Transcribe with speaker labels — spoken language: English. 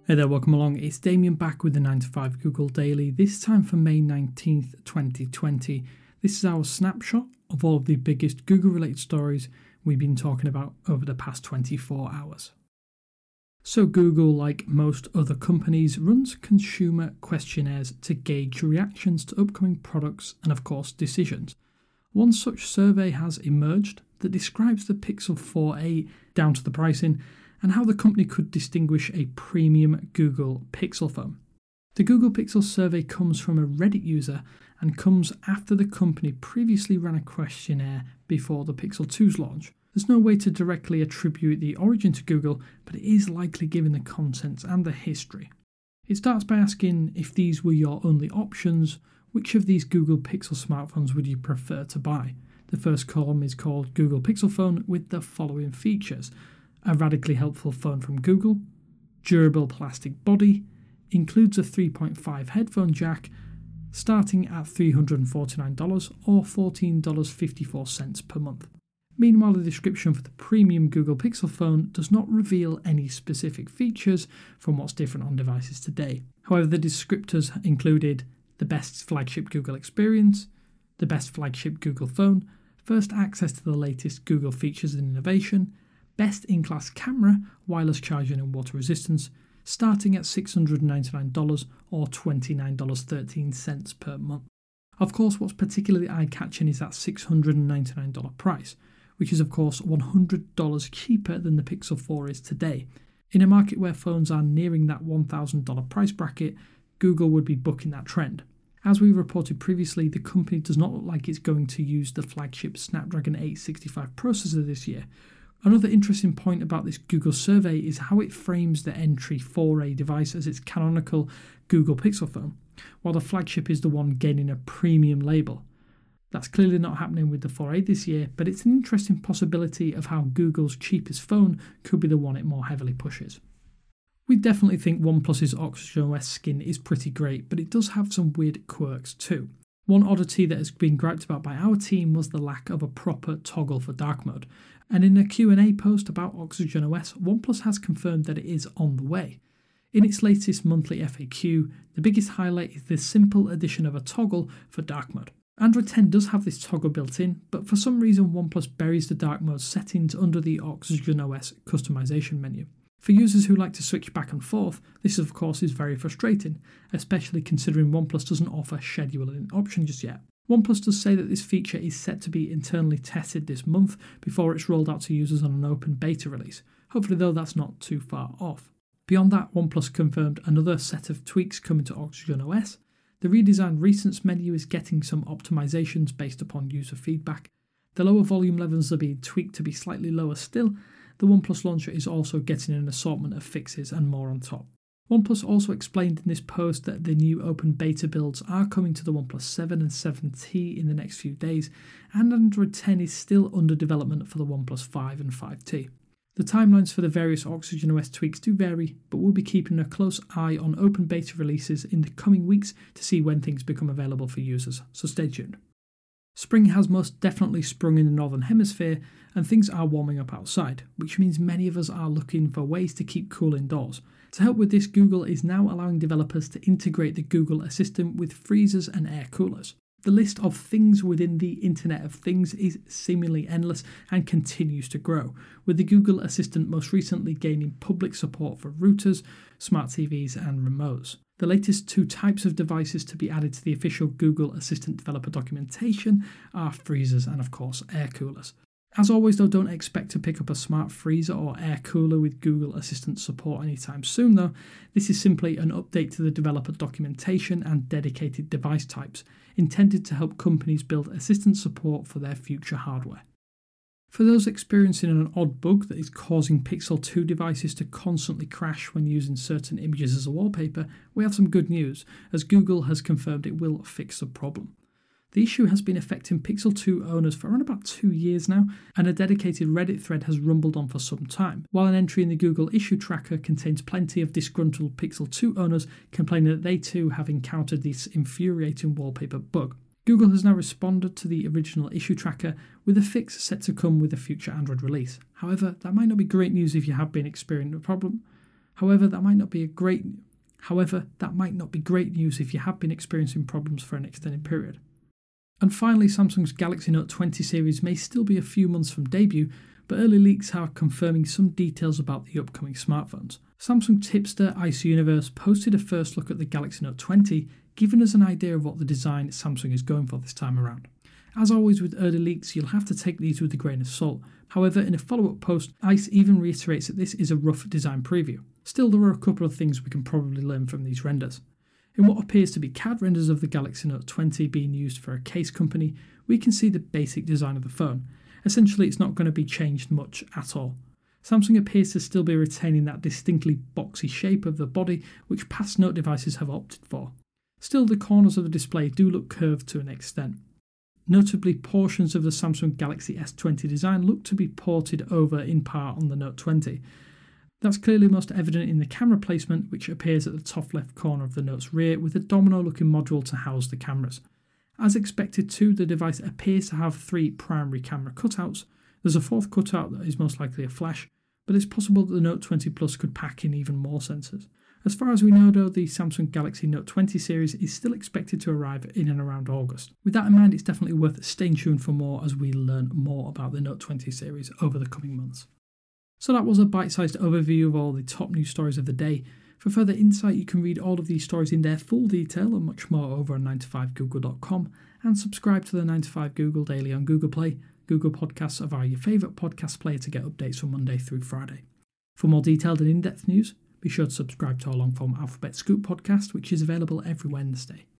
Speaker 1: Hey there, welcome along. It's Damien back with the 9 to 5 Google Daily, this time for May 19th, 2020. This is our snapshot of all of the biggest Google-related stories we've been talking about over the past 24 hours. So Google, like most other companies, runs consumer questionnaires to gauge reactions to upcoming products and, of course, decisions. One such survey has emerged that describes the Pixel 4a down to the pricing and how the company could distinguish a premium Google Pixel phone. The Google Pixel survey comes from a Reddit user and comes after the company previously ran a questionnaire before the Pixel 2's launch. There's no way to directly attribute the origin to Google, but it is likely given the contents and the history. It starts by asking, if these were your only options, which of these Google Pixel smartphones would you prefer to buy? The first column is called Google Pixel phone with the following features: a radically helpful phone from Google, durable plastic body, includes a 3.5 headphone jack, starting at $349 or $14.54 per month. Meanwhile, the description for the premium Google Pixel phone does not reveal any specific features from what's different on devices today. However, the descriptors included the best flagship Google experience, the best flagship Google phone, first access to the latest Google features and innovation, best in-class camera, wireless charging and water resistance, starting at $699 or $29.13 per month. Of course, what's particularly eye-catching is that $699 price, which is of course $100 cheaper than the Pixel 4 is today. In a market where phones are nearing that $1,000 price bracket, Google would be bucking that trend. As we reported previously, the company does not look like it's going to use the flagship Snapdragon 865 processor this year. Another interesting point about this Google survey is how it frames the entry 4a device as its canonical Google Pixel phone, while the flagship is the one gaining a premium label. That's clearly not happening with the 4a this year, but it's an interesting possibility of how Google's cheapest phone could be the one it more heavily pushes. We definitely think OnePlus's OxygenOS skin is pretty great, but it does have some weird quirks too. One oddity that has been griped about by our team was the lack of a proper toggle for dark mode, and in a Q&A post about OxygenOS, OnePlus has confirmed that it is on the way. In its latest monthly FAQ, the biggest highlight is the simple addition of a toggle for dark mode. Android 10 does have this toggle built in, but for some reason OnePlus buries the dark mode settings under the OxygenOS customization menu. For users who like to switch back and forth, this of course is very frustrating, especially considering OnePlus doesn't offer scheduling option just yet. OnePlus does say that this feature is set to be internally tested this month before it's rolled out to users on an open beta release. Hopefully though, that's not too far off. Beyond that, OnePlus confirmed another set of tweaks coming to OxygenOS. The redesigned Recents menu is getting some optimizations based upon user feedback. The lower volume levels are being tweaked to be slightly lower still. The OnePlus launcher is also getting an assortment of fixes and more on top. OnePlus also explained in this post that the new open beta builds are coming to the OnePlus 7 and 7T in the next few days, and Android 10 is still under development for the OnePlus 5 and 5T. The timelines for the various OxygenOS tweaks do vary, but we'll be keeping a close eye on open beta releases in the coming weeks to see when things become available for users, so stay tuned. Spring has most definitely sprung in the Northern Hemisphere, and things are warming up outside, which means many of us are looking for ways to keep cool indoors. To help with this, Google is now allowing developers to integrate the Google Assistant with freezers and air coolers. The list of things within the Internet of Things is seemingly endless and continues to grow, with the Google Assistant most recently gaining public support for routers, smart TVs and remotes. The latest two types of devices to be added to the official Google Assistant developer documentation are freezers and of course air coolers. As always though, don't expect to pick up a smart freezer or air cooler with Google Assistant support anytime soon though. This is simply an update to the developer documentation and dedicated device types, intended to help companies build Assistant support for their future hardware. For those experiencing an odd bug that is causing Pixel 2 devices to constantly crash when using certain images as a wallpaper, we have some good news, as Google has confirmed it will fix the problem. The issue has been affecting Pixel 2 owners for around about 2 years now, and a dedicated Reddit thread has rumbled on for some time, while an entry in the Google issue tracker contains plenty of disgruntled Pixel 2 owners complaining that they too have encountered this infuriating wallpaper bug. Google has now responded to the original issue tracker with a fix set to come with a future Android release. However, that might not be great news if you have been experiencing the problem. However, that might not be great news if you have been experiencing problems for an extended period. And finally, Samsung's Galaxy Note 20 series may still be a few months from debut, but early leaks are confirming some details about the upcoming smartphones. Samsung tipster Ice Universe posted a first look at the Galaxy Note 20, giving us an idea of what the design Samsung is going for this time around. As always with early leaks, you'll have to take these with a grain of salt. However, in a follow-up post, Ice even reiterates that this is a rough design preview. Still, there are a couple of things we can probably learn from these renders. In what appears to be CAD renders of the Galaxy Note 20 being used for a case company, we can see the basic design of the phone. Essentially, it's not going to be changed much at all. Samsung appears to still be retaining that distinctly boxy shape of the body which past Note devices have opted for. Still, the corners of the display do look curved to an extent. Notably, portions of the Samsung Galaxy S20 design look to be ported over in part on the Note 20. That's clearly most evident in the camera placement, which appears at the top left corner of the Note's rear with a domino-looking module to house the cameras. As expected too, the device appears to have 3 primary camera cutouts. There's a 4th cutout that is most likely a flash, but it's possible that the Note 20 Plus could pack in even more sensors. As far as we know though, the Samsung Galaxy Note 20 series is still expected to arrive in and around August. With that in mind, it's definitely worth staying tuned for more as we learn more about the Note 20 series over the coming months. So that was a bite-sized overview of all the top news stories of the day. For further insight, you can read all of these stories in their full detail and much more over on 9to5google.com, and subscribe to the 9to5 Google Daily on Google Play, Google Podcasts, or via your favourite podcast player to get updates from Monday through Friday. For more detailed and in-depth news, be sure to subscribe to our long-form Alphabet Scoop podcast, which is available every Wednesday.